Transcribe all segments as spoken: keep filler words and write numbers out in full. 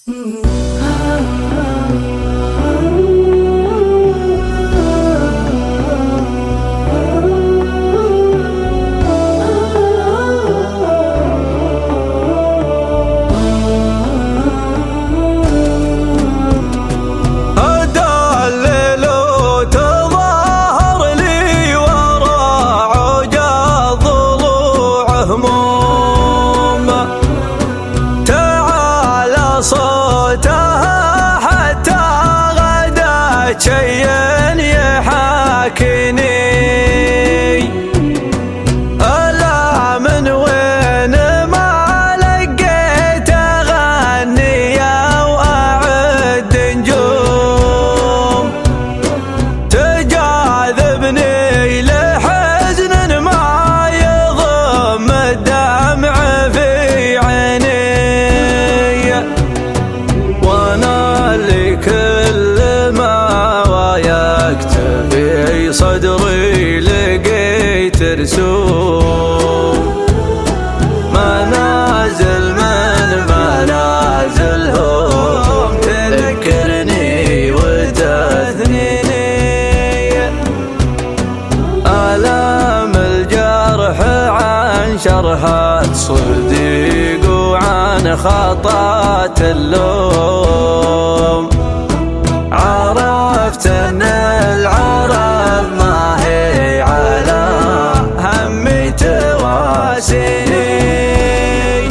صوتها حتى غدا شيء يحاكيني، ألا من وين ما لقيت أغني وأعد نجوم تجاذبني لحزن ما يضم الدمع في عيني، في صدري لقيت رسوم منازل من منازلهم تذكرني وتثنيني، آلام الجرح عن شرحة صديق وعن خطأة اللوم، عرفت ان العرب ما هي على همي تواسيني،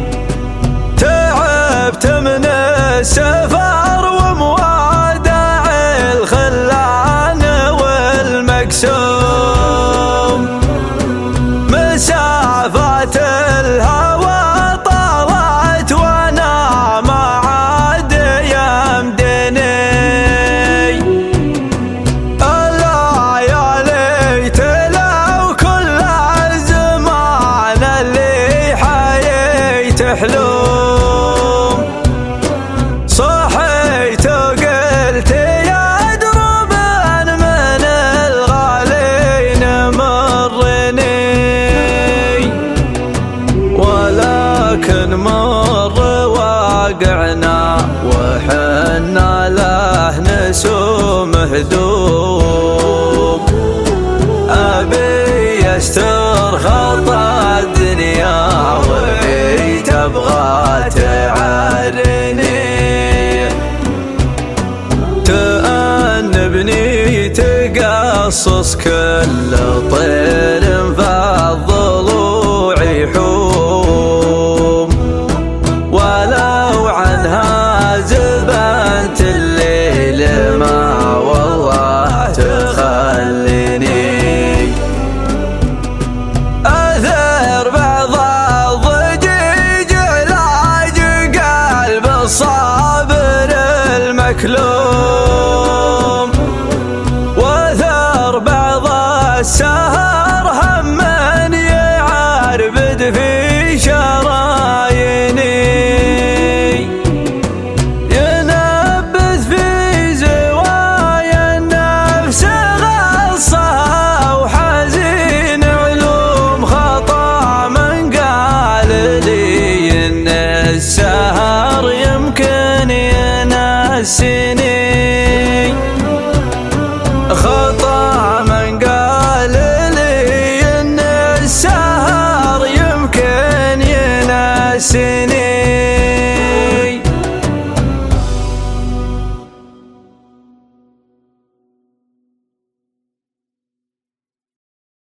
تعبت من السفر وموادع الخلان والمقسوم، مسافات الهوى طالت وانا ما عاد يمدني، حلوم صحيت وقلت يا دربان من الغالين مرني، ولكن مر واقعنا وحنا له نسوم هدوم، أبي يستر خطأ الدنيا تبغى تعرني، تأنبني تقصص كل طير